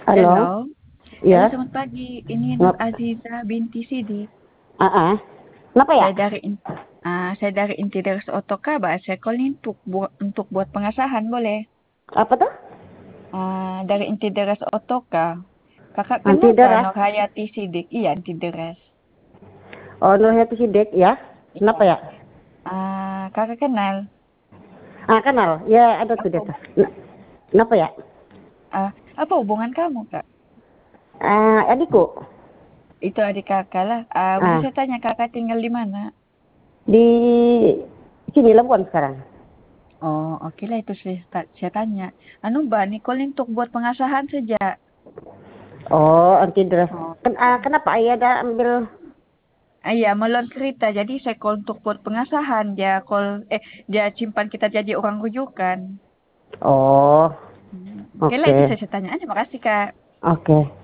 Halo, Halo, halo ya, selamat pagi. Ini Nur ngap, Aziza binti Sidi. ah, kenapa ya? Saya dari Intideres Otoka, Mbak. Saya call ini untuk buat pengasahan, boleh? Apa tuh? Dari Intideres Otoka. Kakak Anti kenal kan deras. Nur Hayati Sidik? Iya, Intideres. Oh, Nurhayati Sidek ya. Iya. Kenapa ya? Kakak kenal. Kenal. Ya, ada tuh Apa, dia tuh. Kenapa ya? apa hubungan kamu, Kak? Adikku. Itu adik kakak lah. Boleh Ah, saya tanya kakak tinggal di mana? di sini Labuan sekarang. Oh, oke lah itu saya tanya. Mbak, Nicole ini untuk buat pengasahan saja. Oh, anti deras. Oh. Kenapa? Ayah ada ambil. Iya, melon cerita. Jadi saya call untuk buat pengasahan. Dia simpan kita jadi orang rujukan. Oh, Oke lah oke, itu saya tanya aja. Makasih Kak. oke.